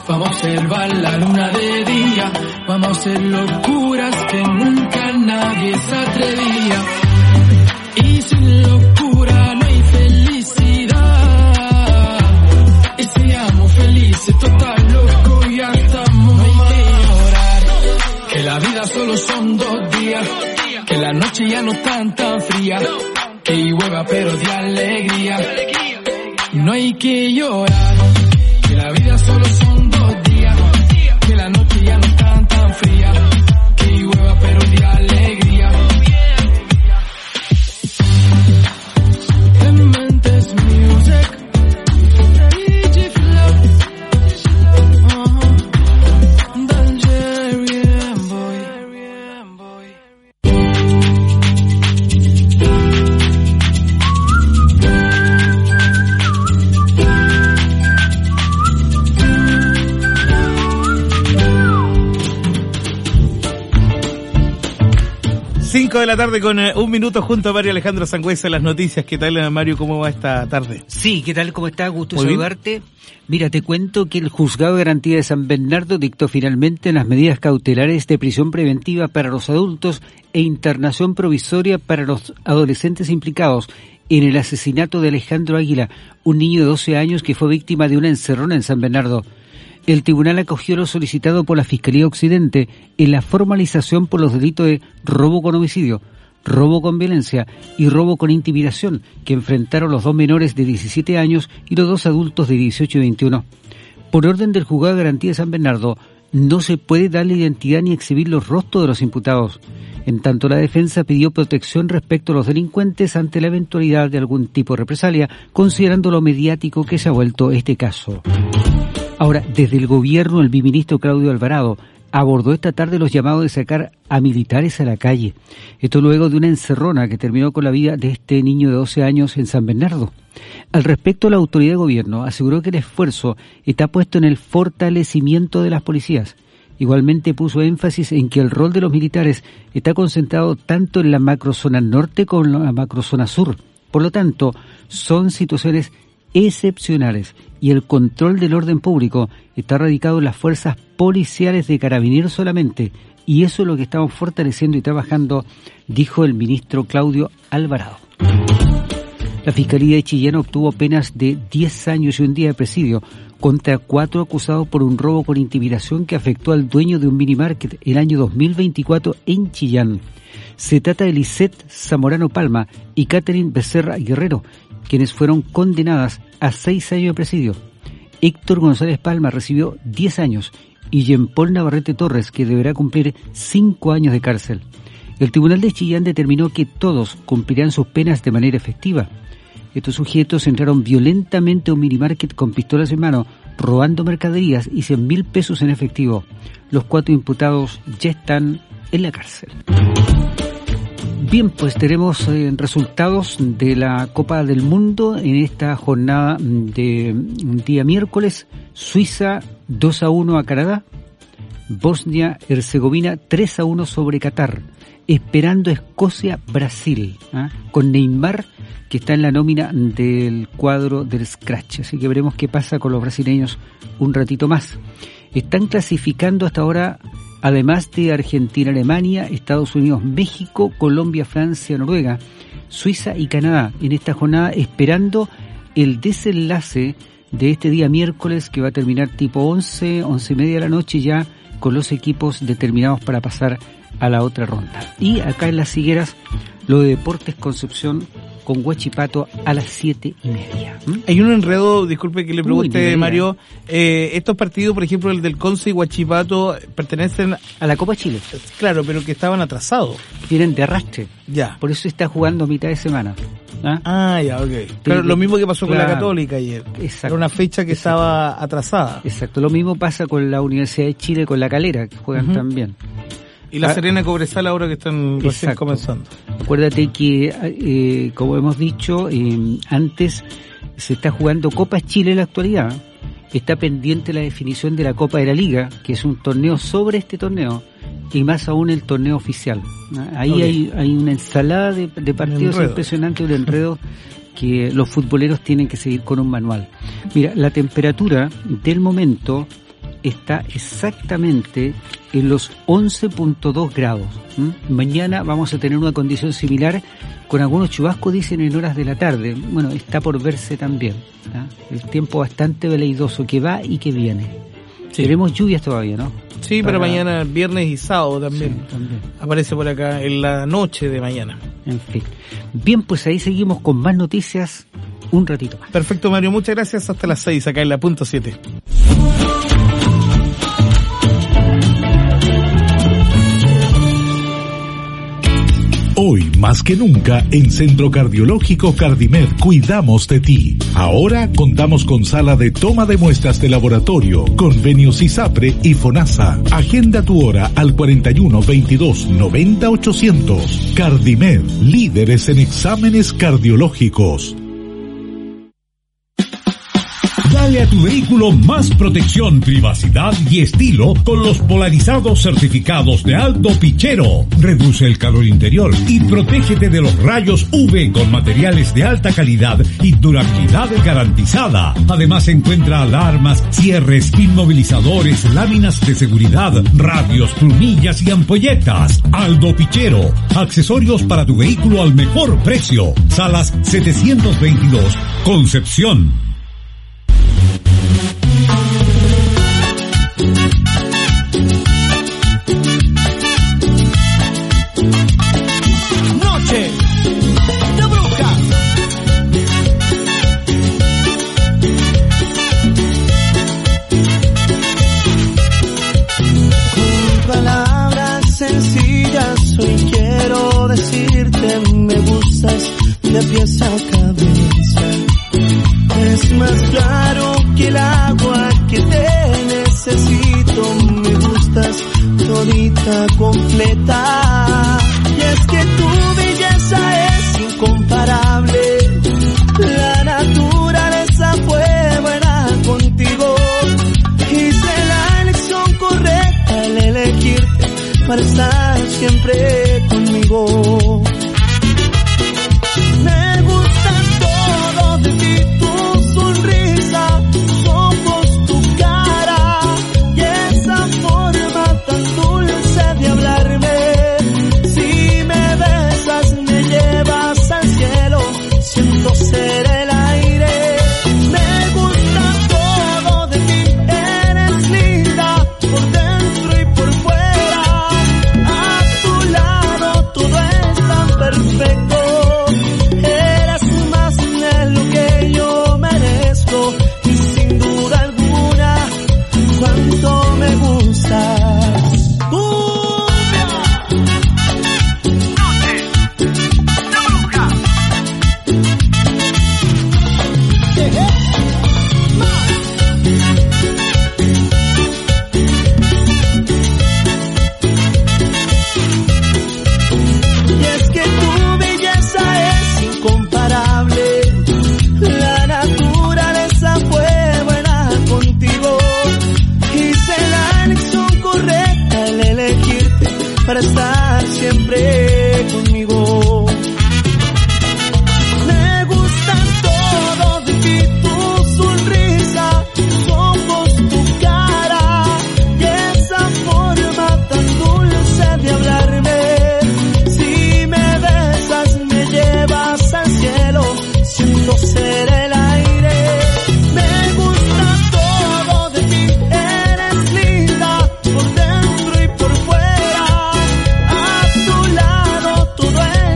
Vamos a observar la luna de día, vamos a hacer locuras que nunca nadie se atrevía. Y sin locura no hay felicidad. Y seamos felices, total loco, ya estamos. No hay que llorar, que la vida solo son 2 días, que la noche ya no tan fría, que llueva pero de alegría. No hay que llorar, que la vida solo son 2 días, que la noche ya no tan fría, que llueva pero de alegría. Dementes music, Luigi Flow, Bulgarian boy. 5 de la tarde con 1 minuto junto a Mario Alejandro Sangüesa. Las noticias, ¿qué tal, Mario? ¿Cómo va esta tarde? Sí, ¿qué tal? ¿Cómo está? Gusto saludarte. Mira, te cuento que el Juzgado de Garantía de San Bernardo dictó finalmente las medidas cautelares de prisión preventiva para los adultos e internación provisoria para los adolescentes implicados en el asesinato de Alejandro Águila, un niño de 12 años que fue víctima de una encerrona en San Bernardo. El tribunal acogió lo solicitado por la Fiscalía Occidente en la formalización por los delitos de robo con homicidio, robo con violencia y robo con intimidación que enfrentaron los 2 menores de 17 años y los 2 adultos de 18 y 21. Por orden del Juzgado de Garantía de San Bernardo, no se puede darle identidad ni exhibir los rostros de los imputados. En tanto, la defensa pidió protección respecto a los delincuentes ante la eventualidad de algún tipo de represalia, considerando lo mediático que se ha vuelto este caso. Ahora, desde el gobierno, el biministro Claudio Alvarado abordó esta tarde los llamados de sacar a militares a la calle. Esto luego de una encerrona que terminó con la vida de este niño de 12 años en San Bernardo. Al respecto, la autoridad de gobierno aseguró que el esfuerzo está puesto en el fortalecimiento de las policías. Igualmente puso énfasis en que el rol de los militares está concentrado tanto en la macrozona norte como en la macrozona sur. Por lo tanto, son situaciones excepcionales y el control del orden público está radicado en las fuerzas policiales de Carabineros solamente, y eso es lo que estamos fortaleciendo y trabajando, dijo el ministro Claudio Alvarado. La Fiscalía de Chillán obtuvo penas de 10 años y 1 día de presidio contra 4 acusados por un robo con intimidación que afectó al dueño de un minimarket el año 2024 en Chillán. Se trata de Lisette Zamorano Palma y Catherine Becerra Guerrero, quienes fueron condenadas a 6 años de presidio. Héctor González Palma recibió 10 años y Jean-Paul Navarrete Torres, que deberá cumplir 5 años de cárcel. El Tribunal de Chillán determinó que todos cumplirán sus penas de manera efectiva. Estos sujetos entraron violentamente a un minimarket con pistolas en mano, robando mercaderías y 100.000 pesos en efectivo. Los 4 imputados ya están en la cárcel. Bien, pues tenemos resultados de la Copa del Mundo en esta jornada de día miércoles. Suiza 2-1 a Canadá, Bosnia-Herzegovina 3-1 sobre Qatar, esperando Escocia-Brasil, con Neymar, que está en la nómina del cuadro del Scratch. Así que veremos qué pasa con los brasileños un ratito más. Están clasificando hasta ahora, además de Argentina, Alemania, Estados Unidos, México, Colombia, Francia, Noruega, Suiza y Canadá, en esta jornada esperando el desenlace de este día miércoles, que va a terminar tipo 11:30 de la noche, ya con los equipos determinados para pasar a la otra ronda. Y acá en Las Higueras, lo de Deportes Concepción con Huachipato a las 7:30. Hay un enredo, disculpe que le pregunte, Mario. Estos partidos, por ejemplo, el del Conce y Huachipato, pertenecen a la Copa Chile. Claro, pero que estaban atrasados. Vienen de arrastre. Ya. Por eso se está jugando a mitad de semana. Ya, ok. Pero lo mismo que pasó con la Católica ayer. Exacto. Era una fecha que estaba atrasada. Exacto. Lo mismo pasa con la Universidad de Chile, con la Calera, que juegan también. Y la Serena Cobresal ahora que están recién comenzando. Acuérdate que, como hemos dicho, antes se está jugando Copa Chile en la actualidad. Está pendiente la definición de la Copa de la Liga, que es un torneo sobre este torneo, y más aún el torneo oficial. Ahí hay una ensalada de partidos impresionantes, de enredo, que los futboleros tienen que seguir con un manual. Mira, la temperatura del momento está exactamente en los 11.2 grados. Mañana vamos a tener una condición similar, con algunos chubascos, dicen, en horas de la tarde. Bueno, está por verse también. El tiempo bastante veleidoso que va y que viene. Sí. Veremos lluvias todavía, ¿no? Sí, pero mañana, viernes y sábado también. Sí, también aparece por acá en la noche de mañana. En fin. Bien, pues ahí seguimos con más noticias un ratito más. Perfecto, Mario, muchas gracias. Hasta las 6 acá en la punto 7. Hoy, más que nunca, en Centro Cardiológico Cardimed cuidamos de ti. Ahora contamos con sala de toma de muestras de laboratorio, convenios ISAPRE y FONASA. Agenda tu hora al 41 22 90 800. Cardimed, líderes en exámenes cardiológicos. Dale a tu vehículo más protección, privacidad y estilo con los polarizados certificados de Aldo Pichero. Reduce el calor interior y protégete de los rayos UV con materiales de alta calidad y durabilidad garantizada. Además encuentra alarmas, cierres, inmovilizadores, láminas de seguridad, radios, plumillas y ampolletas. Aldo Pichero. Accesorios para tu vehículo al mejor precio. Salas 722, Concepción. Noche de brujas. Con palabras sencillas hoy quiero decirte me gustas de pies a cabeza. Es más claro que el agua que te necesito, me gustas todita completa. Y es que tu belleza es incomparable, la naturaleza fue buena contigo. Hice la elección correcta al elegirte para estar siempre conmigo. Me gusta todo de ti, tu sonrisa, tus ojos, tu cara y esa forma tan dulce de hablarme. Si me besas me llevas al cielo, siento ser el aire. Me gusta todo de ti, eres linda por dentro y por fuera. A tu lado todo es tan perfecto. Y sin duda alguna, cuánto me gustas. ¡Cumbia! Noche de brujas. Y es que tu belleza es incomparable. La naturaleza fue buena contigo. Hice la elección correcta al elegirte para estar siempre conmigo. Me gusta todo de ti, tu sonrisa, tus ojos, tu cara y esa forma tan dulce de hablarme. Si me besas me llevas al cielo, siento ser el aire. Me gusta todo de ti, eres linda por dentro y por fuera. A tu lado todo es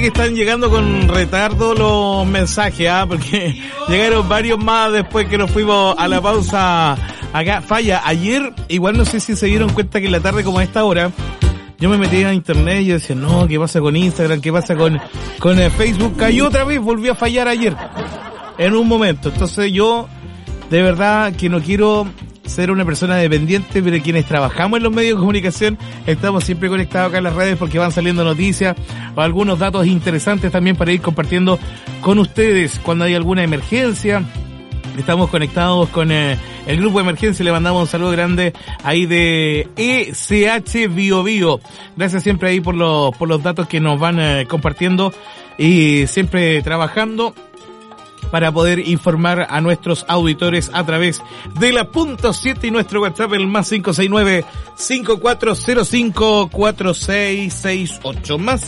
que están llegando con retardo los mensajes, porque llegaron varios más después que nos fuimos a la pausa acá. Falla, ayer, igual no sé si se dieron cuenta que en la tarde como a esta hora, yo me metí a internet y yo decía, no, ¿qué pasa con Instagram? ¿Qué pasa con Facebook? Cayó otra vez, volvió a fallar ayer, en un momento. Entonces yo, de verdad, que no quiero ser una persona dependiente, pero quienes trabajamos en los medios de comunicación estamos siempre conectados acá en las redes porque van saliendo noticias o algunos datos interesantes también para ir compartiendo con ustedes cuando hay alguna emergencia. Estamos conectados con el grupo de emergencia. Le mandamos un saludo grande ahí de ECH Bio Bio. Gracias siempre ahí por los datos que nos van compartiendo y siempre trabajando para poder informar a nuestros auditores a través de la .7 y nuestro WhatsApp, el más 569-5405-4668. Más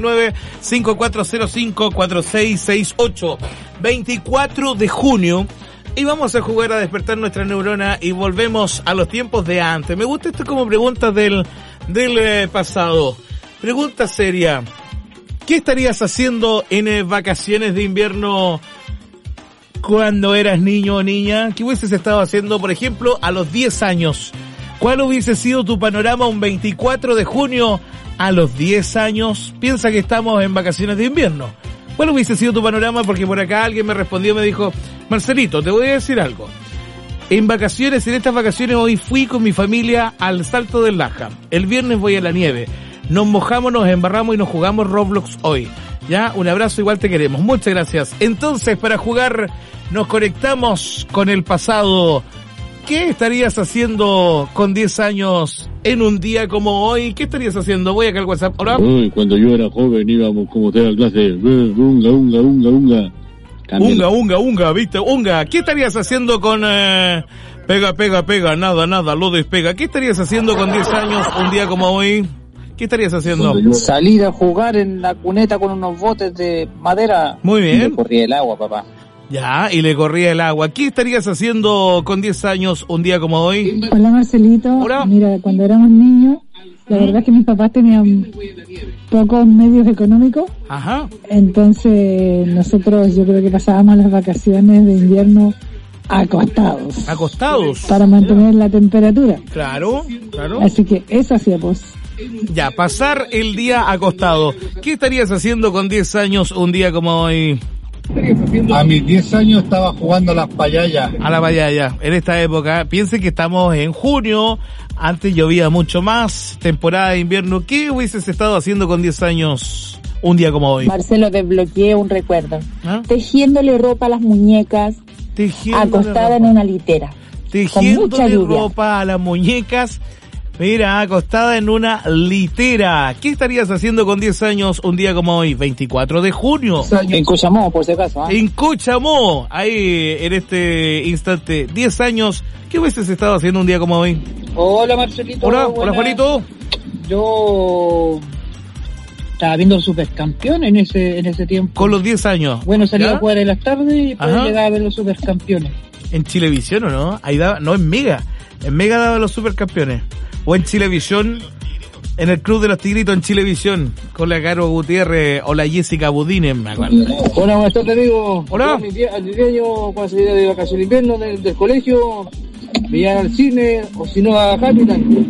569-5405-4668. 24 de junio. Y vamos a jugar a despertar nuestra neurona y volvemos a los tiempos de antes. Me gusta esto como preguntas del pasado. Pregunta seria. ¿Qué estarías haciendo en vacaciones de invierno cuando eras niño o niña? ¿Qué hubieses estado haciendo, por ejemplo, a los 10 años? ¿Cuál hubiese sido tu panorama un 24 de junio a los 10 años? Piensa que estamos en vacaciones de invierno. ¿Cuál hubiese sido tu panorama? Porque por acá alguien me respondió, me dijo, Marcelito, te voy a decir algo. En estas vacaciones hoy fui con mi familia al Salto del Laja. El viernes voy a la nieve. Nos mojamos, nos embarramos y nos jugamos Roblox hoy. Ya, un abrazo, igual te queremos. Muchas gracias. Entonces, para jugar, nos conectamos con el pasado. ¿Qué estarías haciendo con 10 años en un día como hoy? ¿Qué estarías haciendo? Voy acá al WhatsApp. ¿Hola? Uy, cuando yo era joven íbamos como usted a clase. Unga. Unga, ¿viste? Unga. ¿Qué estarías haciendo con pega, nada, lo despega? ¿Qué estarías haciendo con 10 años un día como hoy? ¿Qué estarías haciendo? Salir a jugar en la cuneta con unos botes de madera. Muy bien. Y le corría el agua, papá. Ya, y le corría el agua. ¿Qué estarías haciendo con 10 años un día como hoy? Hola, Marcelito. Hola. Mira, cuando éramos niños, la verdad es que mis papás tenían pocos medios económicos. Ajá. Entonces, nosotros yo creo que pasábamos las vacaciones de invierno acostados. ¿Acostados? Para mantener la temperatura. Claro. Así que eso hacíamos. Ya, pasar el día acostado. ¿Qué estarías haciendo con 10 años un día como hoy? A mis 10 años estaba jugando a las payayas. A la payaya, en esta época. Piensen que estamos en junio, antes llovía mucho más, temporada de invierno. ¿Qué hubieses estado haciendo con 10 años un día como hoy? Marcelo, desbloqueé un recuerdo. Tejiéndole ropa a las muñecas, acostada en una litera. Tejiéndole ropa a las muñecas. Mira, acostada en una litera. ¿Qué estarías haciendo con 10 años un día como hoy? 24 de junio. En Cochamó, por si acaso. En Cochamó, ahí en este instante. 10 años. ¿Qué hubieses estado haciendo un día como hoy? Hola, Marcelito. Hola, Juanito. Yo estaba viendo los Supercampeones en ese tiempo. Con los 10 años. Bueno, salía a jugar en las tardes y después llegaba a ver los Supercampeones. ¿En Chilevisión o no? Ahí daba, no, en Mega. En Mega daba los Supercampeones. O en Chilevisión, en el Club de los Tigritos en Chilevisión, con la Caro Gutiérrez o la Jessica Budines, me acuerdo. Hola, buenas tardes, amigo. Hola. A mi año, cuando salía de vacaciones de invierno del colegio, veía al cine, o si no a Happyland.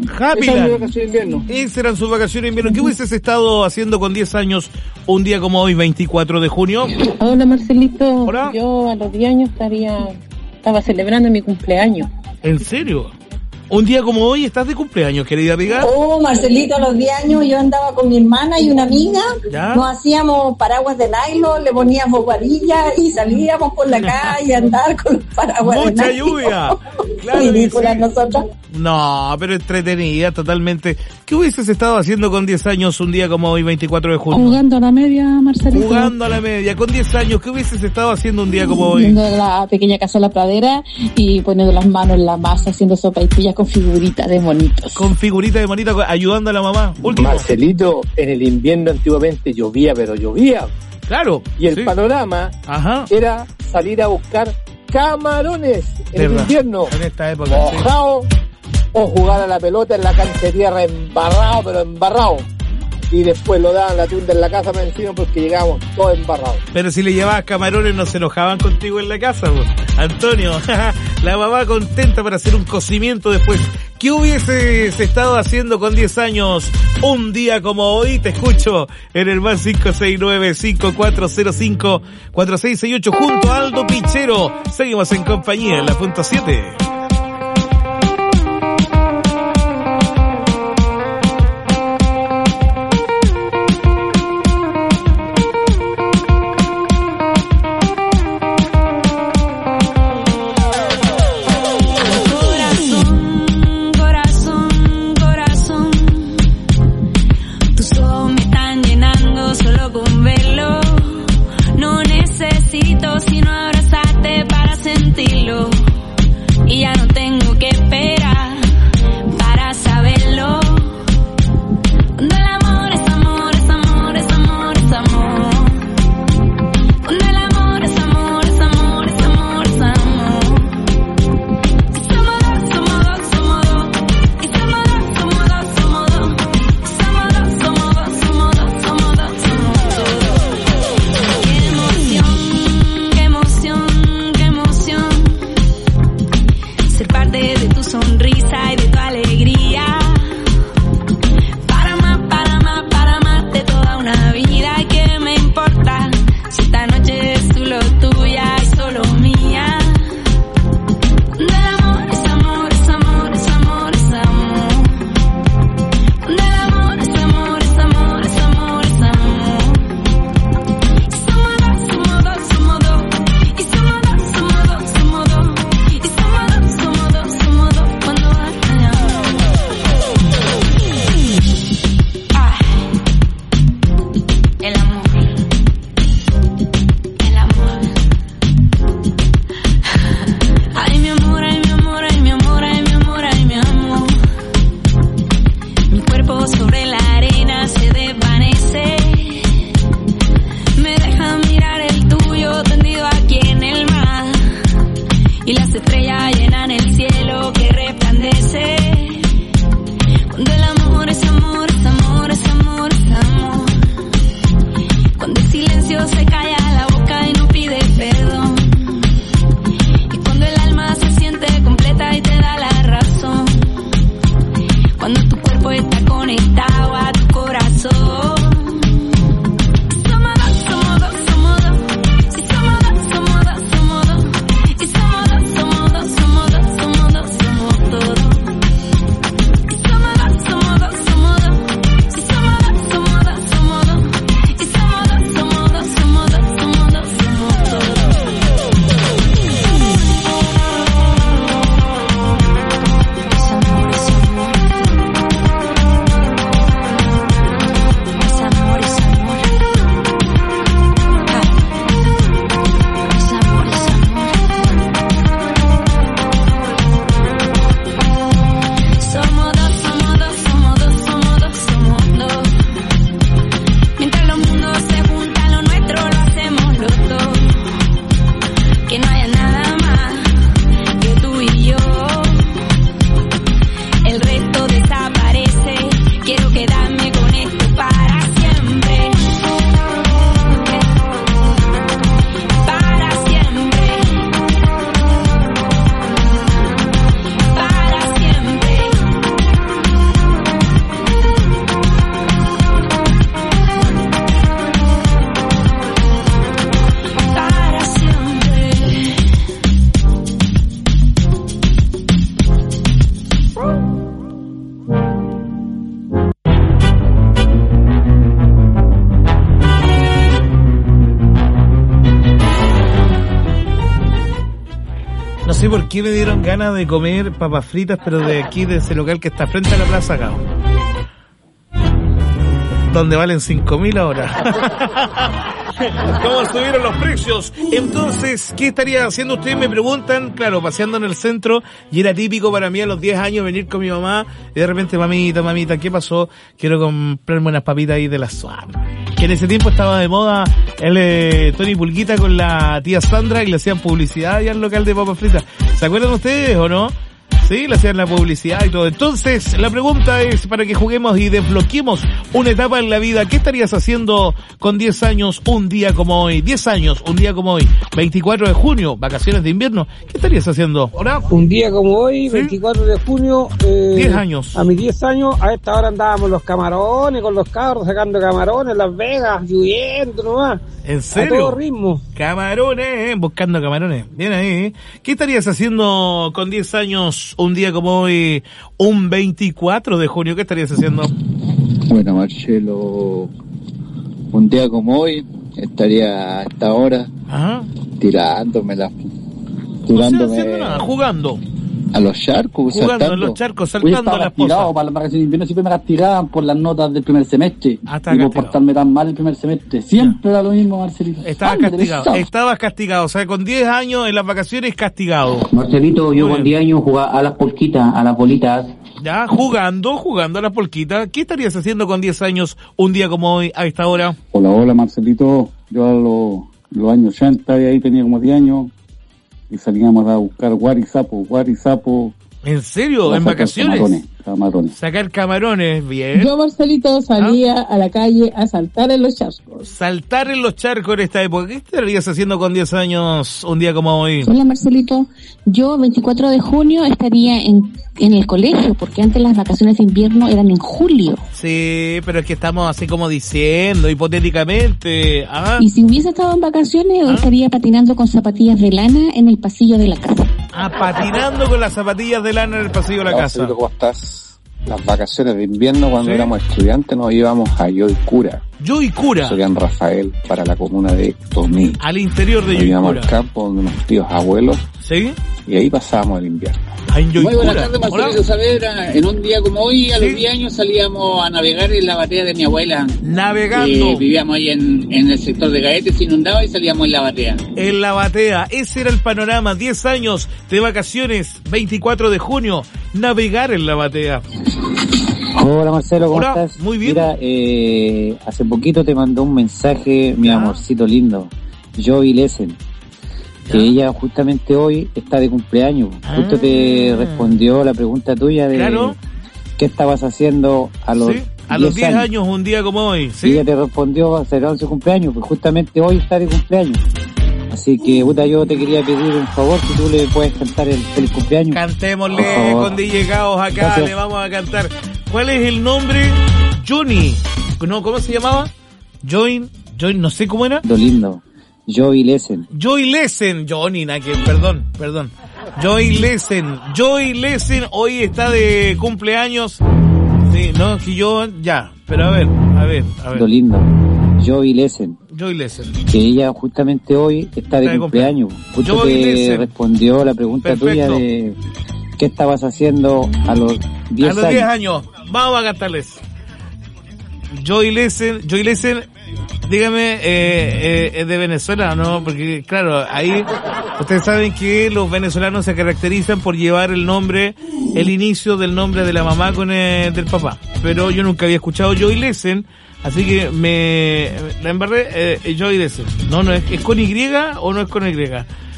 Esas eran sus vacaciones de invierno. ¿Qué hubieses estado haciendo con 10 años un día como hoy, 24 de junio? Hola, Marcelito. Hola. Yo a los 10 años estaba celebrando mi cumpleaños. ¿En serio? Un día como hoy estás de cumpleaños, querida amiga. Oh, Marcelito, a los 10 años yo andaba con mi hermana y una amiga. ¿Ya? Nos hacíamos paraguas de nylon, le poníamos varillas y salíamos por la calle a andar con los paraguas de nylon. ¡Mucha lluvia! Claro. Ridículas nosotras. No, pero entretenida totalmente. ¿Qué hubieses estado haciendo con 10 años un día como hoy, 24 de junio? Jugando a la media, Marcelito. Jugando a la media. Con 10 años, ¿qué hubieses estado haciendo un día como hoy? Yendo a la pequeña casa de la pradera y poniendo las manos en la masa, haciendo sopaipillas con figuritas de monitos. Con figuritas de monitos, ayudando a la mamá. Último. Marcelito, en el invierno antiguamente llovía, pero llovía. Claro. Y el panorama era salir a buscar camarones en el invierno. En esta época. Mojado. O jugar a la pelota en la cancha de tierra embarrado, pero embarrado. y después lo daban la tunda en la casa para encima porque llegábamos todos embarrados. Pero si le llevabas camarones no se enojaban contigo en la casa, pues. Antonio, la mamá contenta para hacer un cocimiento después. ¿Qué hubieses estado haciendo con 10 años un día como hoy? Te escucho en el más 569-5405-4668 junto a Aldo Pichero. Seguimos en compañía en la punto 7. Sino abrazarte para sentirlo. Y ya no tengo que esperar para saberlo. Cuando el amor es amor, es amor, es amor, es amor. Cuando el amor es amor, es amor, es amor, es amor. Somos dos, somos dos, somos dos. Y somos dos, somos dos, somos dos. Somos dos, somos dos, somos dos, somos dos, somos dos. Qué emoción. Qué emoción, ser parte de tu sonrisa y de tu alegría. Para más de toda una vida. ¿Qué me importa si esta noche es solo tuya y solo mía? Cuando el amor es amor, es amor, es amor, es amor. Cuando el amor es amor, es amor, es amor, es amor. Somos dos, somos dos, somos dos. Y somos dos, somos dos, somos dos. Y somos dos, somos dos, somos dos. Cuando hay amor. El amor. El amor. Ay, mi amor, ay, mi amor, ay, mi amor, ay, mi amor, ay, mi amor. Mi cuerpo sobre la arena se desvanece. Me deja mirar el tuyo tendido aquí en el mar. Y las estrellas llenan el cielo que resplandece. Cuando el amor es amor, es amor, es amor, es amor. Cuando el silencio se calla la boca y no pide perdón. Y cuando el alma se siente completa y te da la razón. Cuando tu cuerpo está conectado a tu corazón. Somos dos, somos dos, somos dos. Si somos dos, somos dos, somos dos. Y somos dos, somos dos, somos dos, somos dos, somos todos. Y somos dos, somos dos, somos dos. Si somos dos, somos dos, somos dos. Y somos dos, somos dos, somos dos, somos dos, somos todos. Es amor, es amor. Es amor, es amor. Es amor, es amor. Somos dos, somos dos, somos dos, somos dos, somos dos. Mientras los mundos se juntan, lo nuestro lo hacemos los dos. Que no haya nada más que tú y yo. El resto desaparece. Quiero quedarme con esto para siempre. Para siempre. Para siempre. Para siempre. No sé por qué me dieron ganas de comer papas fritas, pero de aquí, de ese local que está frente a la Plaza Gao, donde valen 5.000 ahora. ¿Cómo subieron los precios? Entonces, ¿qué estaría haciendo ustedes? Me preguntan, claro, paseando en el centro, y era típico para mí a los 10 años venir con mi mamá, y de repente, mamita, ¿qué pasó? Quiero comprarme unas papitas ahí de la Suar. Que en ese tiempo estaba de moda el Tony Pulguita con la tía Sandra, y le hacían publicidad allá al local de papas fritas. ¿Se acuerdan ustedes o no? Sí, le hacían la publicidad y todo. Entonces, la pregunta es para que juguemos y desbloqueemos una etapa en la vida. ¿Qué estarías haciendo con 10 años un día como hoy? 10 años, un día como hoy. 24 de junio, vacaciones de invierno. ¿Qué estarías haciendo? ¿Hola? Un día como hoy, ¿sí? 24 de junio. 10 años. A mis 10 años, a esta hora andábamos los camarones, con los cabros sacando camarones en Las Vegas, lloviendo nomás. ¿En serio? A todo ritmo. Camarones, buscando camarones. Bien ahí. ¿Qué estarías haciendo con 10 años un día como hoy, un 24 de junio? ¿Qué estarías haciendo? Bueno, Marcelo, un día como hoy estaría a esta hora tirándome. No sé, haciendo nada, jugando. A los charcos, jugando saltando. a los charcos, saltando a las posas. Para las vacaciones de invierno siempre me castigaban por las notas del primer semestre. Y por portarme tan mal el primer semestre. Siempre era lo mismo, Marcelito. Estabas castigado. O sea, con 10 años en las vacaciones castigado. Marcelito, yo con 10 años jugaba a las polquitas, a las bolitas. Ya, jugando a las polquitas. ¿Qué estarías haciendo con 10 años un día como hoy, a esta hora? Hola, Marcelito. Yo a los años 80, ahí tenía como 10 años. Y salíamos a buscar guarizapo. ¿En serio? ¿En vacaciones? Camarones. Sacar camarones, bien. Yo, Marcelito, salía a la calle a saltar en los charcos. Saltar en los charcos en esta época. ¿Qué estarías haciendo con 10 años un día como hoy? Hola, Marcelito. Yo, 24 de junio, estaría en el colegio, porque antes las vacaciones de invierno eran en julio. Sí, pero es que estamos así como diciendo, hipotéticamente. Y si hubiese estado en vacaciones, estaría patinando con zapatillas de lana en el pasillo de la casa. Patinando con las zapatillas de lana en el pasillo de la casa. ¿Cómo estás? Las vacaciones de invierno, cuando éramos estudiantes, nos íbamos a Yoicura. Yoicura. Soy en Rafael, para la comuna de Tomí. Al interior de Yoicura. Íbamos al campo donde unos tíos abuelos. ¿Sí? Y ahí pasábamos el invierno. Muy buenas tardes, Marcelito Saavedra. En un día como hoy, a los 10 años, salíamos a navegar en la batea de mi abuela. Navegando. Vivíamos ahí en el sector de Gaete, se inundaba y salíamos en la batea. En la batea, ese era el panorama. 10 años de vacaciones, 24 de junio, navegar en la batea. Hola Marcelo, ¿cómo estás? Muy bien. Mira, hace poquito te mandó un mensaje mi amorcito lindo, Joey Lesen, que ella justamente hoy está de cumpleaños. Justo te respondió la pregunta tuya de qué estabas haciendo a los 10 años, un día como hoy. ¿Sí? Y ella te respondió, celebrando su cumpleaños, pues justamente hoy está de cumpleaños. Así que, yo te quería pedir un favor, si tú le puedes cantar el feliz cumpleaños. Cantémosle con DJ Gaos acá. Gracias. Le vamos a cantar. ¿Cuál es el nombre? Johnny. No, ¿cómo se llamaba? Joy, no sé cómo era. Lindo. Joey Lesen. Johnny, perdón. Joey Lesen hoy está de cumpleaños. Sí, no, que yo, pero a ver. Lindo. Joey Lesen. Que ella justamente hoy está de cumpleaños. Justo te respondió la pregunta tuya de qué estabas haciendo a los 10 años. A los 10 años. Vamos a cantarles. Joey Lesen, dígame, ¿es de Venezuela, no? Porque, claro, ahí ustedes saben que los venezolanos se caracterizan por llevar el inicio del nombre de la mamá con el del papá. Pero yo nunca había escuchado Joey Lesen, así que la embarré, Joey Lesen. No, ¿es con Y o no es con Y?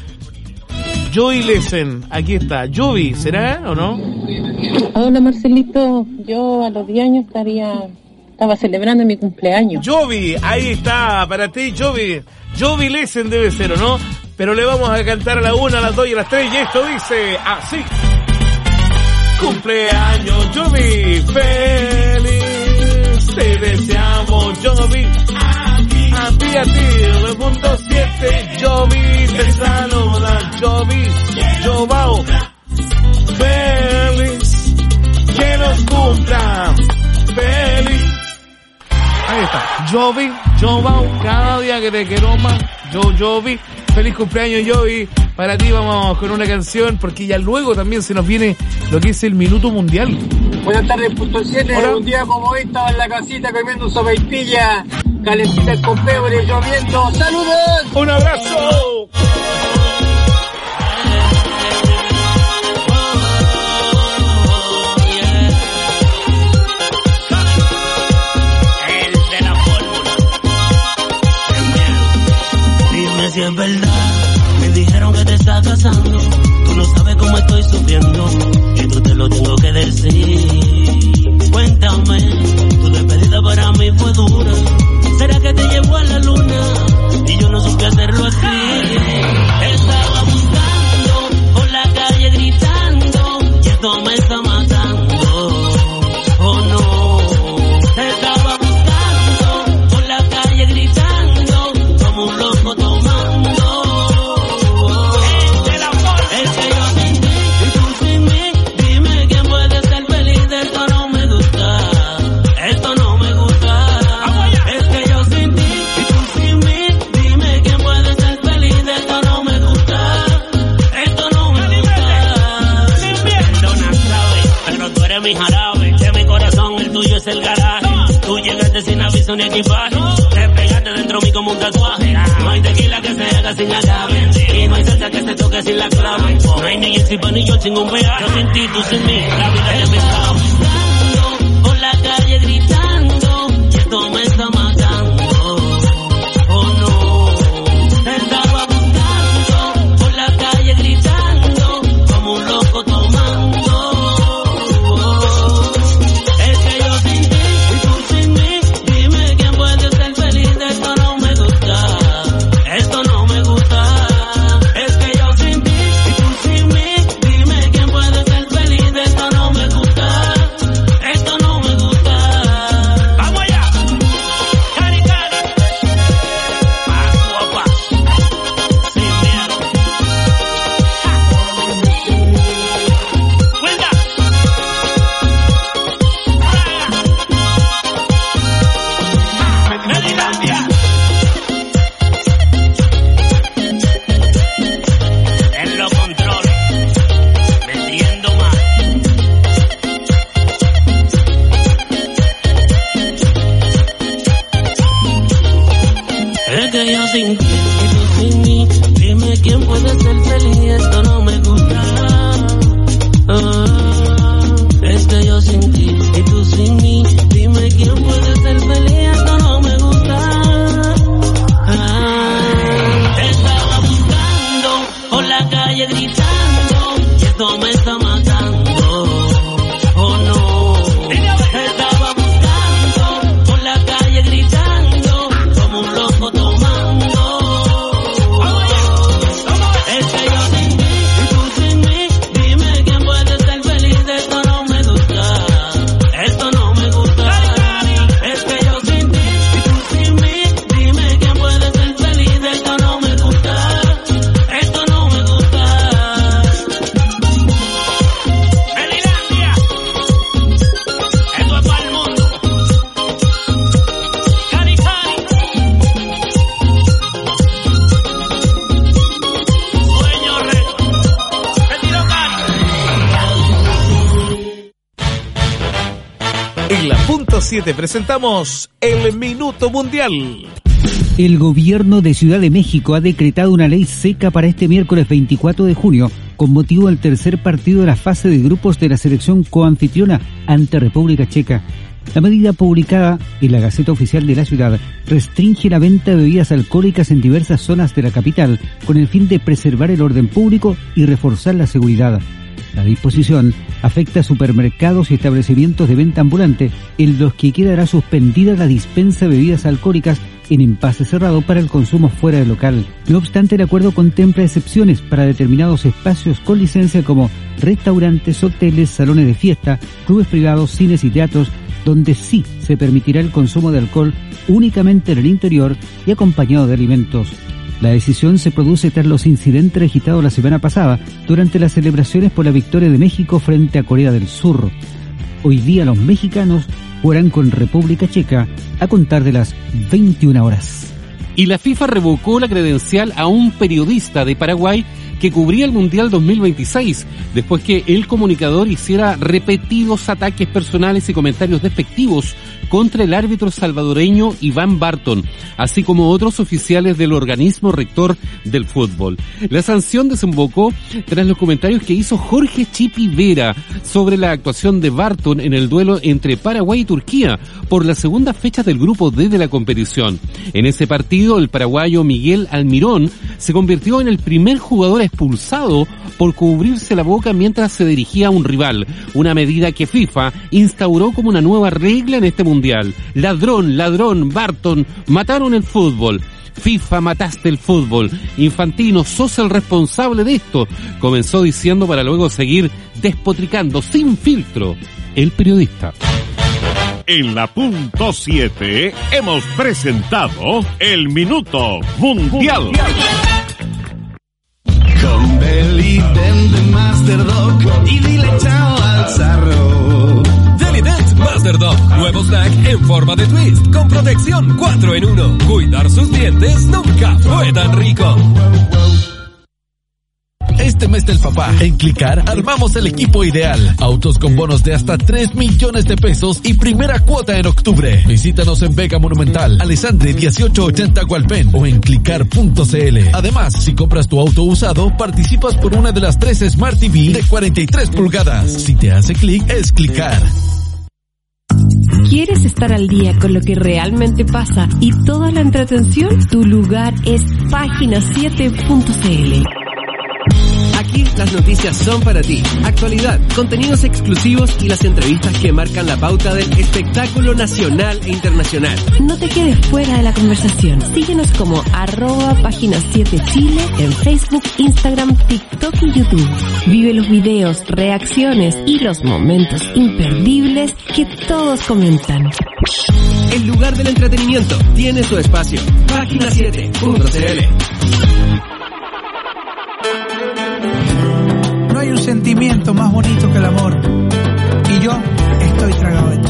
Joey Lesen, aquí está. Joey, ¿será o no? Hola Marcelito, yo a los 10 años estaba celebrando mi cumpleaños. Jovi, ahí está, para ti, Jovi. Jovi Lesen debe ser, ¿o no? Pero le vamos a cantar a la 1, a las 2 y a las 3, y esto dice así. Cumpleaños, Jovi, feliz, te deseamos, Jovi. A ti, 9.7, Jovi, te saluda, Jovi, Jovao, feliz, que nos cumpla, feliz. Ahí está, Jovao, cada día que te quiero más, Jovi, feliz cumpleaños Jovi, para ti vamos con una canción, porque ya luego también se nos viene lo que es el Minuto Mundial. Buenas tardes, punto 7, un día como hoy estaba en la casita comiendo sopaipilla, calentita con pebre, lloviendo, ¡saludos! ¡Un abrazo! Si es verdad, me dijeron que te estás casando. Tú no sabes cómo estoy sufriendo. Y mi jarabe, de mi corazón el tuyo es el garaje. Tú llegaste sin aviso ni equipaje, te pegaste dentro mí como un tatuaje. No hay tequila que se haga sin agave, y no hay salsa que se toque sin la clave. No hay ni exipa ni yo sin un peaje. Yo sin ti, tú sin mí, la vida ya me está buscando, por la calle gritando, que esto me está matando. Oh no, estaba buscando, por la calle gritando, como un loco tomando. Presentamos el Minuto Mundial. El gobierno de Ciudad de México ha decretado una ley seca para este miércoles 24 de junio con motivo del tercer partido de la fase de grupos de la selección coanfitriona ante República Checa. La medida publicada en la Gaceta Oficial de la ciudad restringe la venta de bebidas alcohólicas en diversas zonas de la capital con el fin de preservar el orden público y reforzar la seguridad. La disposición afecta a supermercados y establecimientos de venta ambulante, en los que quedará suspendida la dispensa de bebidas alcohólicas en envase cerrado para el consumo fuera del local. No obstante, el acuerdo contempla excepciones para determinados espacios con licencia como restaurantes, hoteles, salones de fiesta, clubes privados, cines y teatros, donde sí se permitirá el consumo de alcohol únicamente en el interior y acompañado de alimentos. La decisión se produce tras los incidentes registrados la semana pasada durante las celebraciones por la victoria de México frente a Corea del Sur. Hoy día los mexicanos jugarán con República Checa a contar de las 21 horas. Y la FIFA revocó la credencial a un periodista de Paraguay que cubría el Mundial 2026, después que el comunicador hiciera repetidos ataques personales y comentarios despectivos contra el árbitro salvadoreño Iván Barton, así como otros oficiales del organismo rector del fútbol. La sanción desembocó tras los comentarios que hizo Jorge Chipi Vera sobre la actuación de Barton en el duelo entre Paraguay y Turquía por la segunda fecha del grupo D de la competición. En ese partido, el paraguayo Miguel Almirón se convirtió en el primer jugador expulsado por cubrirse la boca mientras se dirigía a un rival, una medida que FIFA instauró como una nueva regla en este mundial. Ladrón, ladrón, Barton, mataron el fútbol. FIFA, mataste el fútbol. Infantino, sos el responsable de esto, comenzó diciendo para luego seguir despotricando sin filtro el periodista. En la punto 7 hemos presentado el Minuto Mundial. Con Belly Dent de Master Dog y dile chao al zarro. Deli Dent Master Dog, nuevo snack en forma de twist, con protección 4 en 1. Cuidar sus dientes nunca fue tan rico. este mes del papá. En Clicar armamos el equipo ideal. Autos con bonos de hasta 3 millones de pesos y primera cuota en octubre. Visítanos en Vega Monumental, Alessandri 1880 Gualpén o en clicar.cl. Además, si compras tu auto usado, participas por una de las 3 Smart TV de 43 pulgadas. Si te hace clic, es Clicar. ¿Quieres estar al día con lo que realmente pasa y toda la entretención? Tu lugar es Página7.cl. Aquí las noticias son para ti. Actualidad, contenidos exclusivos y las entrevistas que marcan la pauta del espectáculo nacional e internacional. No te quedes fuera de la conversación. Síguenos como @Página7Chile en Facebook, Instagram, TikTok y YouTube. Vive los videos, reacciones y los momentos imperdibles que todos comentan. El lugar del entretenimiento tiene su espacio. Página7.cl. No hay un sentimiento más bonito que el amor. Y yo estoy tragado de ti.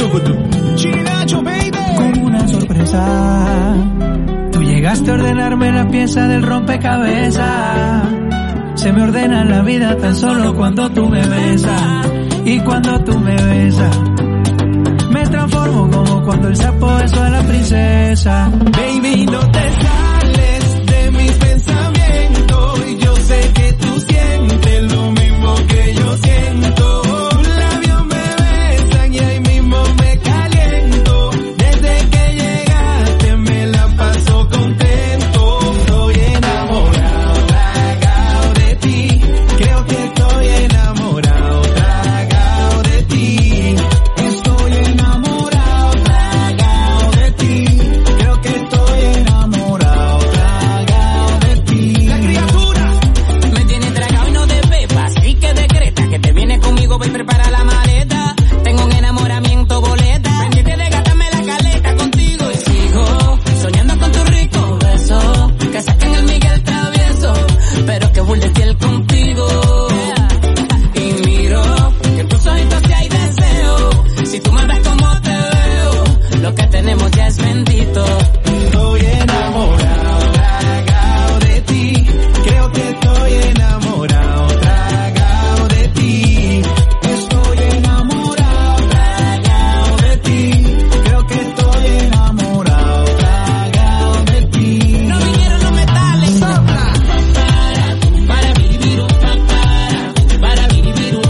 Como una sorpresa, tú llegaste a ordenarme la pieza del rompecabezas. Se me ordena la vida tan solo cuando tú me besas. Y cuando tú me besas, me transformo como cuando el sapo besó a la princesa. Baby, no te sales de mis pensamientos. Y yo sé que tú sientes lo mismo que yo siento. Tus labios me besan y ahí mismo me caliento. Desde que llegaste me la paso contento. Estoy enamorado, tragado de ti. Creo que estoy enamorado, tragado de ti. Estoy enamorado, tragado de ti. Creo que estoy enamorado, tragado de ti. La criatura me tiene tragado y no te bepas. Y que decreta que te vienes conmigo, voy prepara la maleta. Tengo un enamoramiento boleta. Pendiente de gastarme la caleta contigo y sigo soñando con tu rico beso. Que saquen el Miguel travieso, pero que burles fiel contigo. Y miro que en tus ojitos sí hay deseo. Si tú me ves como te veo, lo que tenemos ya es bendito. Estoy enamorado, tragado de ti. Creo que estoy enamorado, tragado de ti. Estoy enamorado, tragado de ti. Creo que estoy enamorado, tragado de ti. No vinieron los metales. Sopla. Para vivir un para vivir un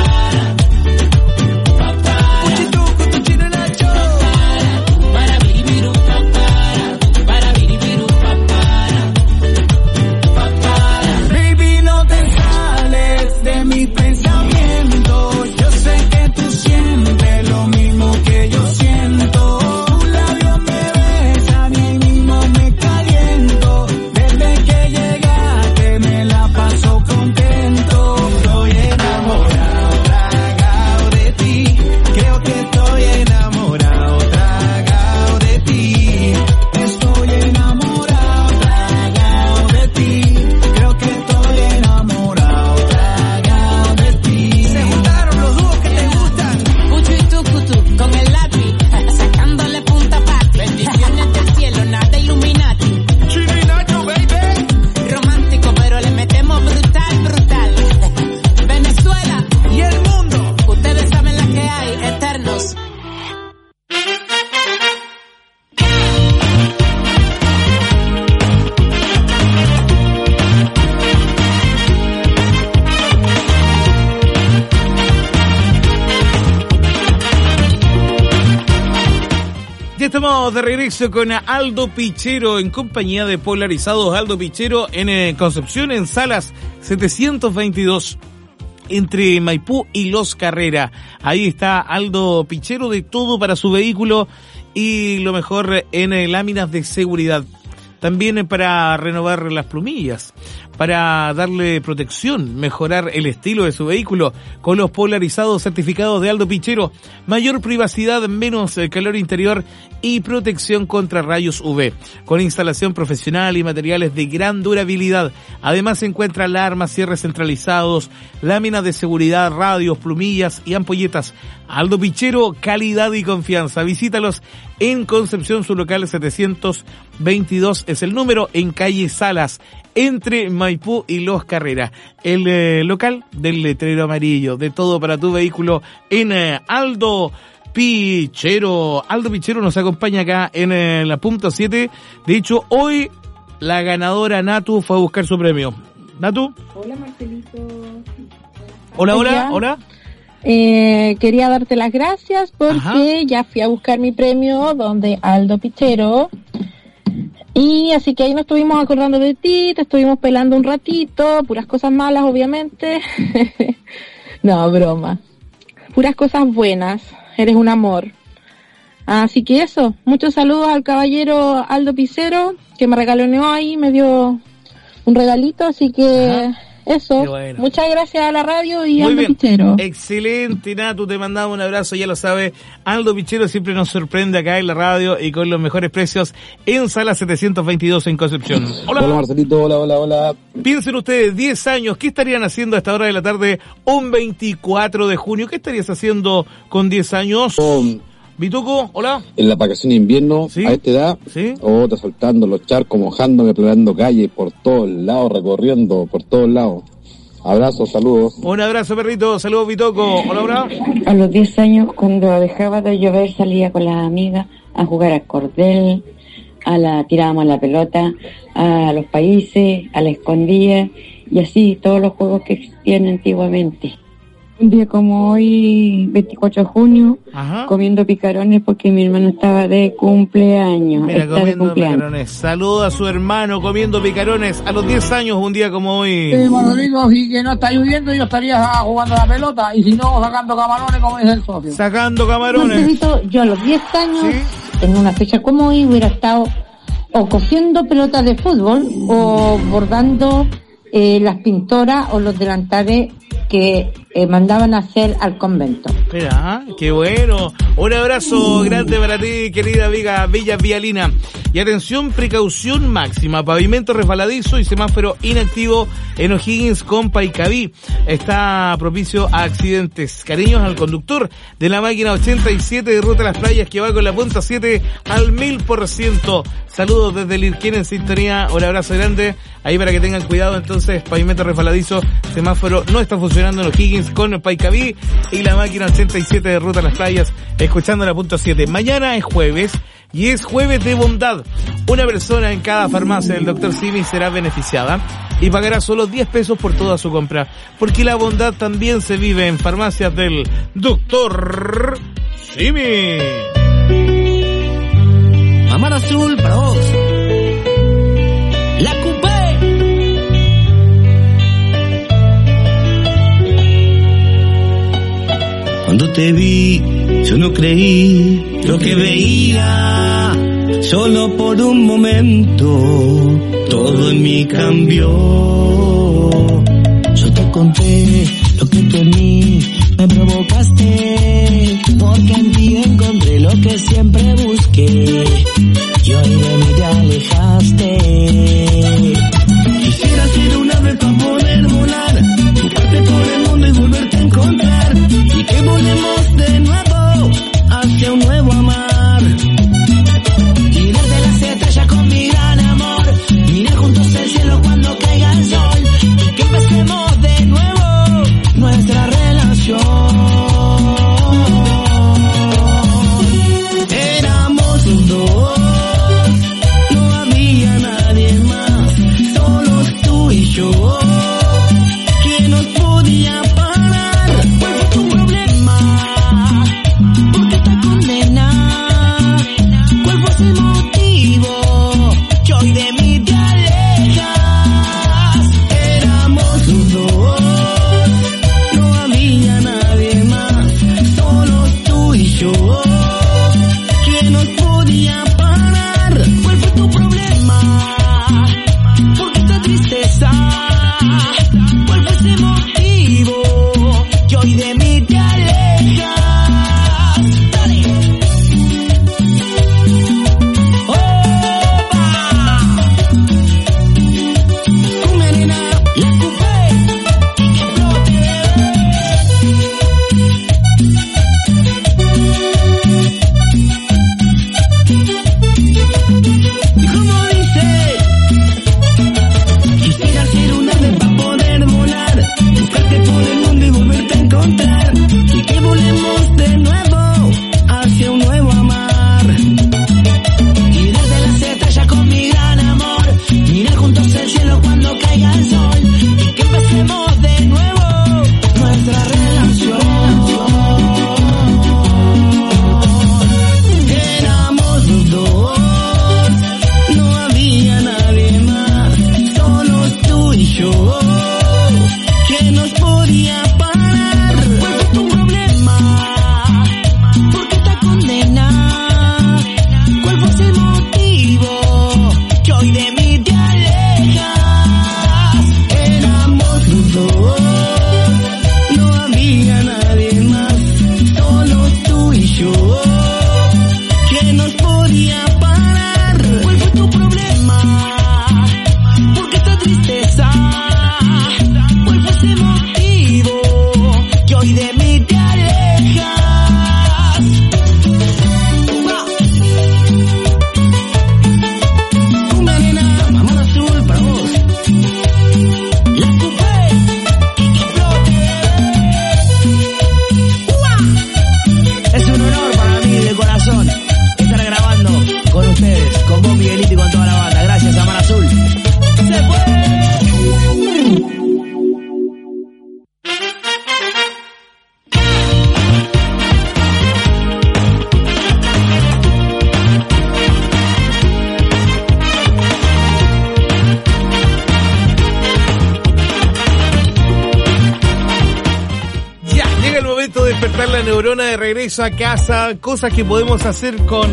Uchituco, tu chino nacho. para vivir un para vivir un Baby, no te sales de mis pensamientos. Yo sé que tú sientes lo mismo que yo siento. Tus labios me besan y ahí mismo me caliento. Desde que llegaste me la paso contento. Estoy enamorado, tragado de ti. Creo que estoy enamorado, tragado de ti. Estoy enamorado, tragado de ti. Creo que estoy enamorado, tragado de ti. Se juntaron los dúos que te gustan. Cuchu y tucutu con el lápiz, sacándole punta pati. Bendiciones del cielo, nada Illuminati. Chino y Nacho, baby. Romántico, pero le metemos brutal, brutal. Venezuela Y el mundo. ustedes saben la que hay, eternos. Ya estamos de regreso con Aldo Pichero en compañía de Polarizados. Aldo Pichero en Concepción, en Salas 722, entre Maipú y Los Carrera. Ahí está Aldo Pichero, de todo para su vehículo y lo mejor en láminas de seguridad. También para renovar las plumillas, para darle protección, mejorar el estilo de su vehículo con los polarizados certificados de Aldo Pichero. Mayor privacidad, menos calor interior y protección contra rayos UV. Con instalación profesional y materiales de gran durabilidad. Además se encuentra alarmas, cierres centralizados, láminas de seguridad, radios, plumillas y ampolletas. Aldo Pichero, calidad y confianza. Visítalos en Concepción, su local 722 es el número, en calle Salas, entre Maipú y Los Carreras. El local del letrero amarillo, de todo para tu vehículo en Aldo Pichero. Aldo Pichero nos acompaña acá en la punta 7. De hecho, hoy la ganadora Natu fue a buscar su premio. Natu. Hola, Marcelito. Hola. Quería darte las gracias porque ya fui a buscar mi premio donde Aldo Pichero. Y así que ahí nos estuvimos acordando de ti, te estuvimos pelando un ratito, puras cosas malas obviamente. No, broma. Puras cosas buenas, eres un amor. Así que eso, muchos saludos al caballero Aldo Pichero, que me regaloneó ahí, me dio un regalito, así que eso, bueno. Muchas gracias a la radio y Aldo Pichero. Excelente, Natu, te mandamos un abrazo, ya lo sabes. Aldo Pichero siempre nos sorprende acá en la radio y con los mejores precios en Sala 722 en Concepción. Hola Marcelito, hola. Piensen ustedes, 10 años, ¿qué estarían haciendo a esta hora de la tarde un 24 de junio? ¿Qué estarías haciendo con 10 años? Vituco, hola. En la vacación de invierno, ¿sí? A esta edad, te soltando los charcos, mojándome, plantando calles por todos lados, recorriendo por todos lados. Abrazos, saludos. Un abrazo, perrito. Saludos, Vitoco. Hola. A los 10 años, cuando dejaba de llover, salía con las amigas a jugar al cordel, tirábamos la pelota, a los países, a la escondida, y así todos los juegos que existían antiguamente. Un día como hoy, 24 de junio, comiendo picarones porque mi hermano estaba de cumpleaños. Mira, comiendo picarones. Saluda a su hermano comiendo picarones a los 10 años, un día como hoy. Sí, Rodrigo, si que no está lloviendo, yo estaría jugando a la pelota, y si no, sacando camarones, como dice el socio. Sacando camarones. Marcelito, yo a los 10 años, en una fecha como hoy, hubiera estado o cosiendo pelotas de fútbol, o bordando las pintoras o los delantales que mandaban a hacer al convento. Espera, qué bueno. Un abrazo grande para ti, querida amiga Villa Vialina. Y atención, precaución máxima, pavimento resbaladizo y semáforo inactivo en O'Higgins con Paicaví. Está propicio a accidentes. Cariños al conductor de la máquina 87 de Ruta a las Playas, que va con la punta 7 al 1000%. Saludos desde Lirquén en sintonía. Un abrazo grande. Ahí para que tengan cuidado, entonces, pavimento resbaladizo, semáforo no está funcionando en O'Higgins con Paicaví y la máquina 87 de Ruta a las Playas, escuchando la punta 7. Mañana es jueves y es jueves de bondad. Una persona en cada farmacia del Dr. Simi será beneficiada y pagará solo 10 pesos por toda su compra, porque la bondad también se vive en farmacias del Dr. Simi. Mamar Azul para vos. La Coupé. Cuando te vi, yo no creí lo que veía. Solo por un momento, todo en mí cambió. Yo te conté lo que tú en mí me provocaste, porque en ti encontré lo que siempre busqué. Y hoy de mí te alejaste. Quisiera ser un ave para poder volar, buscarte por el mundo y volverte a encontrar, y que volemos de nuevo hacia un nuevo amar. Tirarte las estrellas con mi gran amor, mirar juntos el cielo cuando caiga el sol, y que empecemos de nuevo nuestra relación. despertar la neurona de regreso a casa. Cosas que podemos hacer con...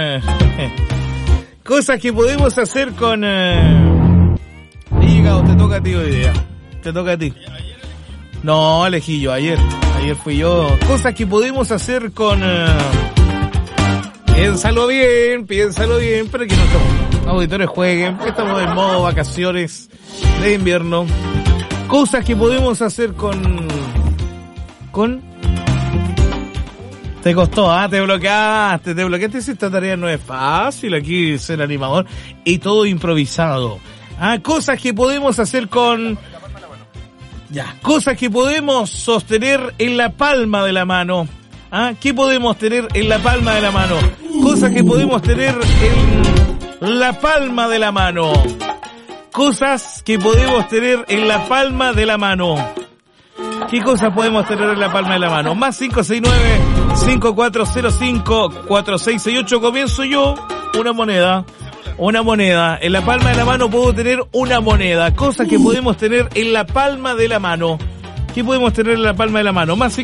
cosas que podemos hacer con... Llegado, te toca a ti hoy día. Te toca a ti. No, elegí yo ayer. Ayer fui yo. Cosas que podemos hacer con... piénsalo bien para que nuestros auditores jueguen. Estamos en modo vacaciones de invierno. Cosas que podemos hacer con... Te costó, te bloqueaste. Si esta tarea no es fácil aquí ser animador y todo improvisado. Cosas que podemos hacer con... cosas que podemos sostener en la palma de la mano. ¿Qué podemos tener en la palma de la mano? Cosas que podemos tener en la palma de la mano. Cosas que podemos tener en la palma de la mano. ¿Qué cosas podemos tener en la palma de la mano? Más 569-5405-4668. Comienzo yo. Una moneda. En la palma de la mano puedo tener una moneda. Cosas que podemos tener en la palma de la mano. ¿Qué podemos tener en la palma de la mano? Más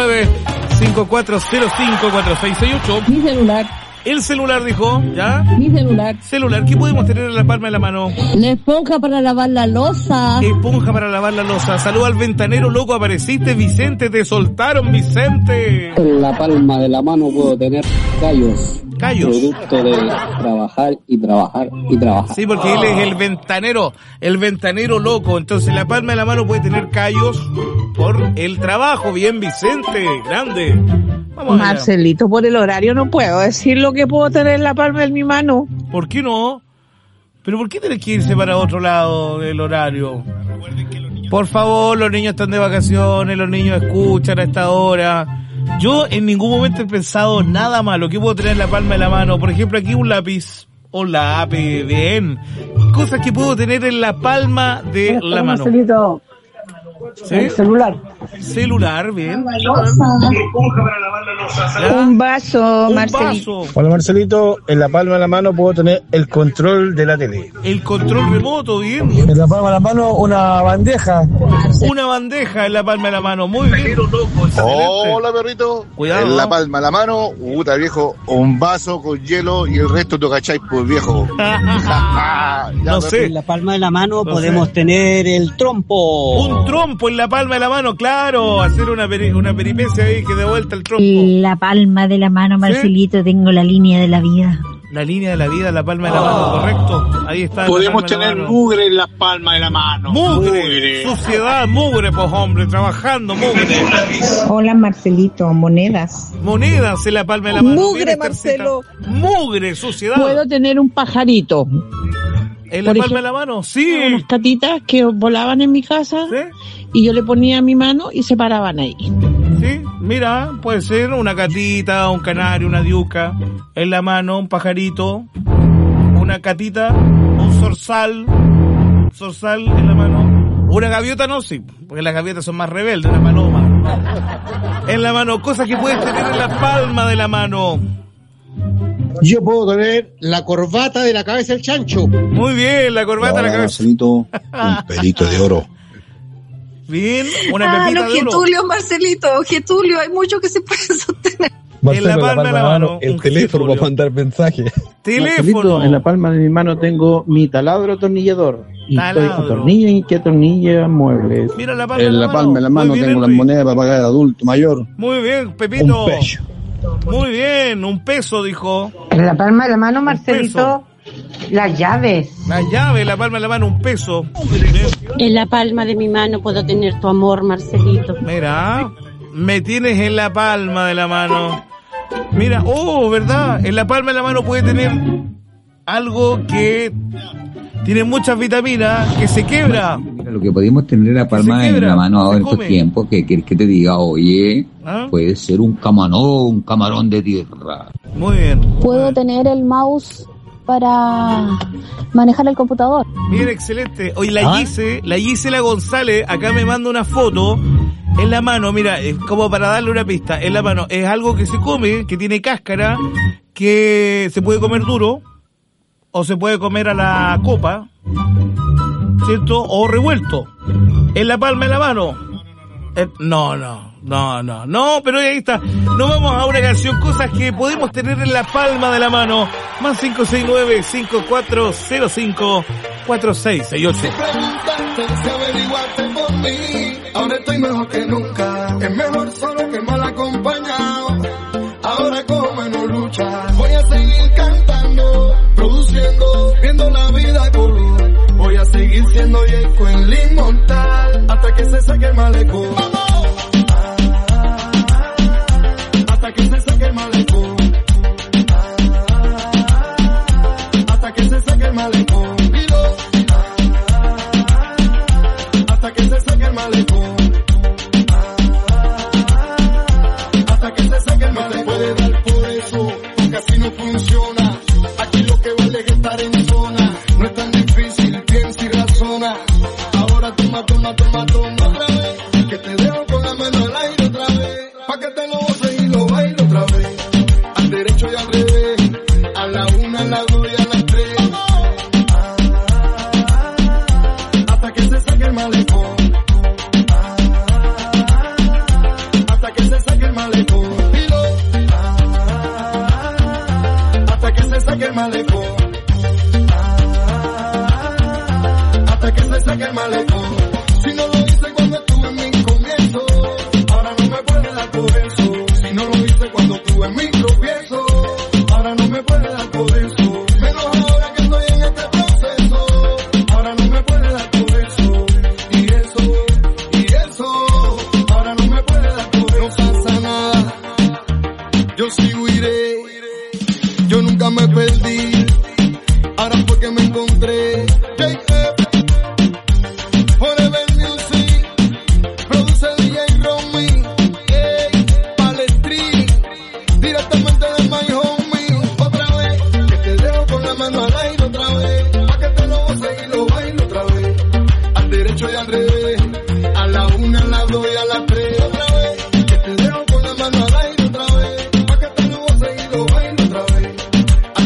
569-5405-4668. Mi celular. El celular, dijo, ¿ya? Mi celular. Celular, ¿qué podemos tener en la palma de la mano? La esponja para lavar la loza. Esponja para lavar la loza. Saluda al ventanero, loco, apareciste, Vicente, te soltaron, Vicente. En la palma de la mano puedo tener callos. Producto de trabajar y trabajar y trabajar. Sí, porque él es el ventanero loco. Entonces la palma de la mano puede tener callos por el trabajo. Bien, Vicente, grande. Vamos Marcelito, por el horario no puedo decir lo que puedo tener en la palma de mi mano. ¿Por qué no? ¿Pero por qué tenés que irse para otro lado del horario? Por favor, los niños están de vacaciones, los niños escuchan a esta hora. Yo en ningún momento he pensado nada malo. ¿Qué puedo tener en la palma de la mano? Por ejemplo, aquí un lápiz. Un lápiz, bien. Cosas que puedo tener en la palma de la mano. Marcelito. ¿Sí? El celular. Celular, bien. Un vaso, Marcelito. Hola, Marcelito. En la palma de la mano puedo tener el control de la tele. El control remoto, bien. En la palma de la mano una bandeja. Una bandeja en la palma de la mano, muy bien. Hola, perrito. Cuidado. En la palma de la mano, viejo, un vaso con hielo y el resto tú cacháis, pues, viejo. No sé. En la palma de la mano podemos tener el trompo. Un trompo en la palma de la mano, claro. Hacer una peripecia ahí que de vuelta el trompo. En la palma de la mano, Marcelito, tengo la línea de la vida. La línea de la vida, la palma de la mano, correcto. Ahí está. Podemos tener mugre en la palma de la mano. Mugre. Suciedad, mugre, pues hombre, trabajando, mugre. Hola, Marcelito, monedas. Monedas en la palma de la mano. Mugre, Marcelo. Mugre, suciedad. Puedo tener un pajarito. ¿En la palma de la mano? Sí. Unas catitas que volaban en mi casa. ¿Sí? Y yo le ponía mi mano y se paraban ahí. Sí, mira, puede ser una catita, un canario, una diuca en la mano, un pajarito, una catita, un zorzal en la mano. Una gaviota no, sí, porque las gaviotas son más rebeldes, una paloma. En la mano, cosas que puedes tener en la palma de la mano. Yo puedo tener la corbata de la cabeza del chancho. Muy bien, la corbata de la cabeza. Marcelito, un pelito de oro. Bien, una pepita de oro. Getulio, hay mucho que se puede sostener. Marcelo, en la palma de la mano, el teléfono para mandar mensajes. Teléfono. En la palma de mi mano tengo mi taladro atornillador. Y estoy atornilla y que atornilla muebles. Mira la palma en la palma de la mano tengo las monedas para pagar al adulto mayor. Muy bien, Pepito. Un peso. Muy bien, un peso, dijo. En la palma de la mano, Marcelito, las llaves. Las llaves, en la palma de la mano, un peso. En la palma de mi mano puedo tener tu amor, Marcelito. Mira, me tienes en la palma de la mano. Mira, ¿verdad? En la palma de la mano puede tener algo que tiene muchas vitaminas, que se quebra. Mira, lo que podemos tener en la palma de la mano ahora en estos tiempos, que quieres que te diga, oye, puede ser un camarón de tierra. Muy bien. Puedo tener el mouse para manejar el computador. Bien, excelente. Hoy la Gisela González acá me manda una foto en la mano, mira, como para darle una pista, en la mano es algo que se come, que tiene cáscara, que se puede comer duro, o se puede comer a la copa, ¿cierto? O revuelto, en la palma de la mano. No, pero ahí está. Nos vamos a una canción, cosas que podemos tener en la palma de la mano. Más 569-5405-4668. Si preguntaste, si averiguaste por mí, ahora estoy mejor que nunca. Es mejor solo que mal acompañado. Ahora como no lucha, voy a seguir cantando, produciendo, viendo la vida color. Voy a seguir siendo Yeco el inmortal, hasta que se saque el malecón. Hasta que se saque el malecón. Hasta que se saque el malecón. Hasta que se saque el malecón. Hasta que se saque el malecón. Puede dar por eso, porque así no funciona. Aquí lo que vale es estar en zona. No es tan difícil, piensa y razona. Ahora toma otra vez. Que te dejo con la mano al aire otra vez. Pa' que te lo goces y lo bailo otra vez. Al derecho y al revés. A la 1, a la 2 y a la 3. Hasta que se saque el malecón. Hasta que se saque el malecón. Hasta que se saque el malecón. Hasta que se saque el malecón.